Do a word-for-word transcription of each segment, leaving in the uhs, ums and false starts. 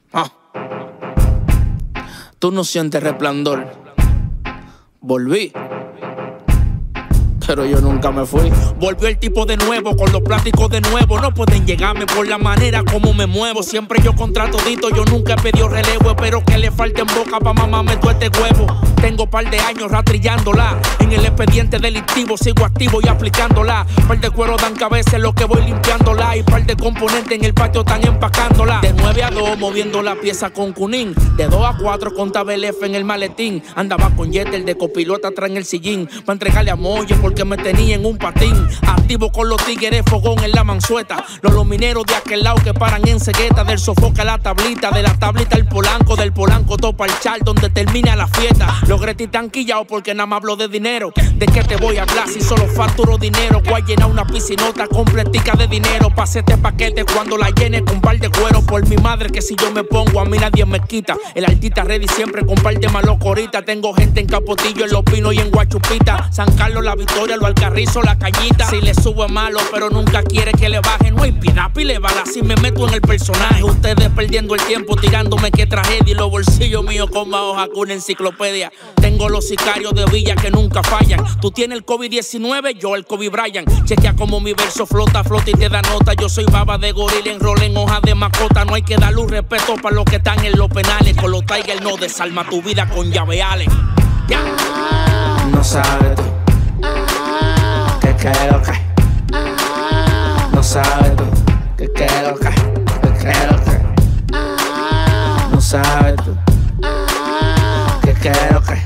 Ah. Tú no sientes resplandor. Volví, pero yo nunca me fui. Volvió el tipo de nuevo, con los plásticos de nuevo. No pueden llegarme por la manera como me muevo. Siempre yo contra todito, yo nunca he pedido relevo. Espero que le falte en boca pa' mamarme todo este huevo. Tengo par de años rastrillándola. En el expediente delictivo sigo activo y aplicándola. Par de cuero dan cabeza en lo que voy limpiándola. Y par de componentes en el patio están empacándola. De nueve a dos moviendo la pieza con cunín. De dos a cuatro con tabel F en el maletín. Andaba con Jeter de copilota atrás en el sillín. Pa' entregarle a Molle porque me tenía en un patín. Activo con los tigres, fogón en la mansueta. Los, los mineros de aquel lado que paran en cegueta. Del sofoca a la tablita, de la tablita el polanco. Del polanco topa el char donde termina la fiesta. Los gretis tan quillados porque nada más hablo de dinero. ¿De qué te voy a hablar si solo facturo dinero? Voy a llenar una piscinota completica de dinero. Pase este paquete cuando la llene con par de cuero. Por mi madre que si yo me pongo a mí nadie me quita. El artista ready siempre con par de malocoritas. Tengo gente en Capotillo, en Los Pinos y en Guachupita. San Carlos, La Victoria, Lo Alcarrizo, La Cañita. Si le subo es malo pero nunca quiere que le baje. No hay piedad, pile bala si me meto en el personaje. Ustedes perdiendo el tiempo tirándome que tragedia. Y los bolsillos míos con más hoja que una enciclopedia. Tengo los sicarios de Villa que nunca fallan. Tú tienes el COVID diecinueve, yo el Kobe Bryant. Chequea como mi verso flota, flota y te da nota. Yo soy baba de gorila, enrola en hoja de macota. No hay que darle un respeto para los que están en los penales. Con los Tiger no desarma tu vida con llaveales. Yeah. No sabes tú que quiero que. No sabes tú que quiero que. Que quiero que. No sabes tú que quiero que.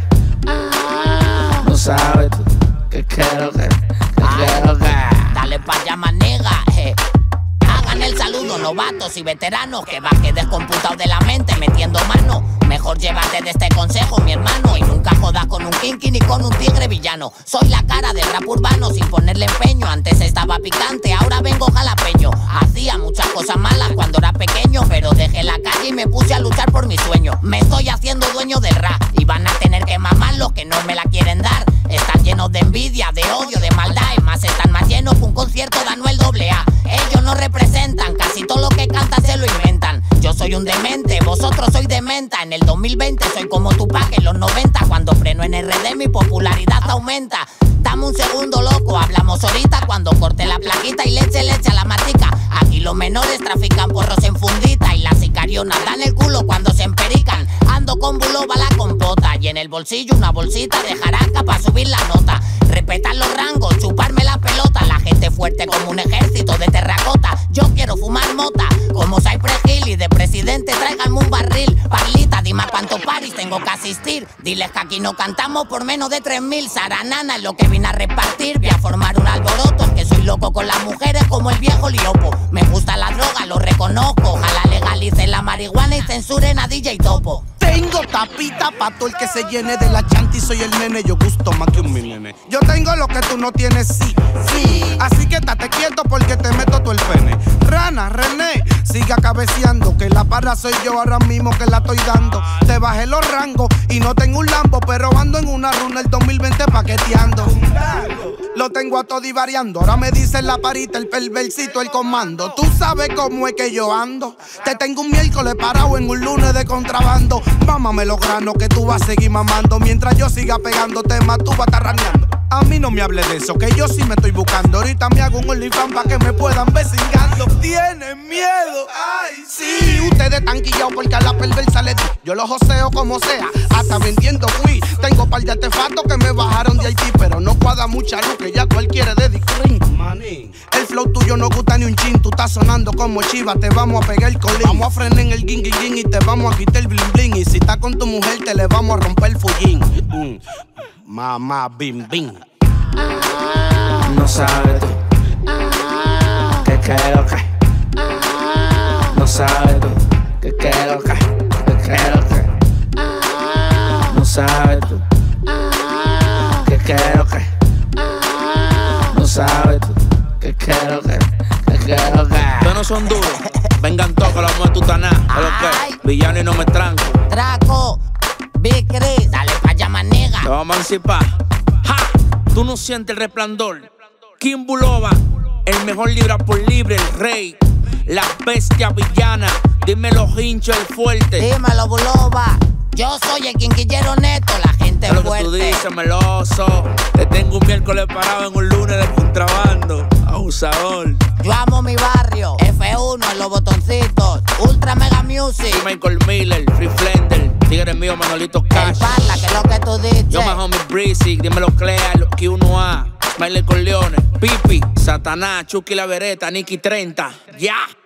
No sabes tú que quiero que. Que quiero que. Dale pa' allá, manega, eh. Hagan el saludo, novatos y veteranos. Que baje descomputado de la mente metiendo mano. Mejor llévate de este consejo, mi hermano. Y nunca jodas con un kinky ni con un tigre villano. Soy la cara del rap urbano sin ponerle empeño. Antes estaba picante, ahora vengo jalapeño. Hacía muchas cosas malas cuando era pequeño, pero dejé la calle y me puse a luchar por mi sueño. Me estoy haciendo dueño del rap y van a tener que mamar los que no me la quieren dar. Están llenos de envidia, de odio, de maldad. Y más están más llenos que un concierto de Anuel doble A. Ellos no representan, casi todo lo que cantan se lo inventan. Yo soy un demente, vosotros sois de menta. En el dos mil veinte soy como Tupac en los noventa. Cuando freno en R D mi popularidad aumenta. Dame un segundo, loco, hablamos ahorita. Cuando corte la plaquita y le eche leche a la matica. Aquí los menores trafican porros en fundita. Y las sicarionas dan el culo cuando se emperican. Ando con buloba la compota. Y en el bolsillo una bolsita de jaraca pa' subir la nota. Respetar los rangos, chuparme la pelota. La gente fuerte como un ejército de terracota. Yo quiero fumar mota como Cypress Hill. Y de presidente tráiganme un barril. Parlita, dime a cuántos paris tengo que asistir. Diles que aquí no cantamos por menos de tres mil. Saranana es lo que vine a repartir. Voy a formar un alboroto, es que soy loco con las mujeres como el viejo Liopo. Me gusta la droga, lo reconozco. Ojalá legalicen la marihuana y censuren a D J Topo. Tengo tapita pa' todo el que se llene de la chanti. Soy el nene, yo gusto más que un mi nene. Yo tengo lo que tú no tienes, sí, sí. Así que estate quieto porque te meto todo el pene. Rana, René, siga cabeceando. Que la parra soy yo ahora mismo que la estoy dando. Te bajé los rangos y no tengo un Lambo, pero ando en una runa el dos mil veinte paqueteando. Lo tengo a todo y variando. Ahora me dicen la parita, el perversito, el comando. Tú sabes cómo es que yo ando. Te tengo un miércoles parado en un lunes de contrabando. Mámame los granos que tú vas a seguir mamando. Mientras yo siga pegando temas, tú vas a estar raneando. A mí no me hable de eso, que yo sí me estoy buscando. Ahorita me hago un OnlyFans pa' que me puedan ver cingando. ¿Tienen miedo? ¡Ay, sí! Ustedes están quillados porque a la perversa le di. Yo los joseo como sea, hasta vendiendo fui. Tengo par de artefactos que me bajaron de Haití, pero no cuadra mucha luz que ya cualquiera de Dicrin. El flow tuyo no gusta ni un chin. Tú estás sonando como chiva, te vamos a pegar el colín. Vamos a frenar en el ging ging y te vamos a quitar el bling bling. Y si estás con tu mujer te le vamos a romper el fullín. mm. Mamá bim bim. No sabes tú que quiero que. No sabes tú que quiero que. Que quiero que. No sabes tú que quiero que. No sabes tú que quiero que. Que quiero que. Ustedes no son duros. Vengan todos, la mujer tutaná. A lo que villano y no me tranco. Traco, Big Chris, dale pa' allá, manega. Te vamos a emancipar. ¡Ja! Tú no sientes el resplandor. Kim Buloba, el mejor libra por libre, el rey. la bestia villana. Dímelo, Hincho, el fuerte. Dímelo, Buloba. Yo soy el quinquillero neto, la gente Es lo fuerte. que tú dices, meloso. Te tengo un miércoles parado en un lunes de contrabando. Abusador. Yo amo mi barrio, F uno en los botoncitos, Ultra Mega Music. Y Michael Miller, Free Flender, Tigre mío, Manolito El Cash. parla, que es lo que tú dices. Yo más homie Breezy, dímelo Clea, los Q uno A, Smiley Corleone, Pipi, Satanás, Chucky la Vereta, Nicky treinta. Ya.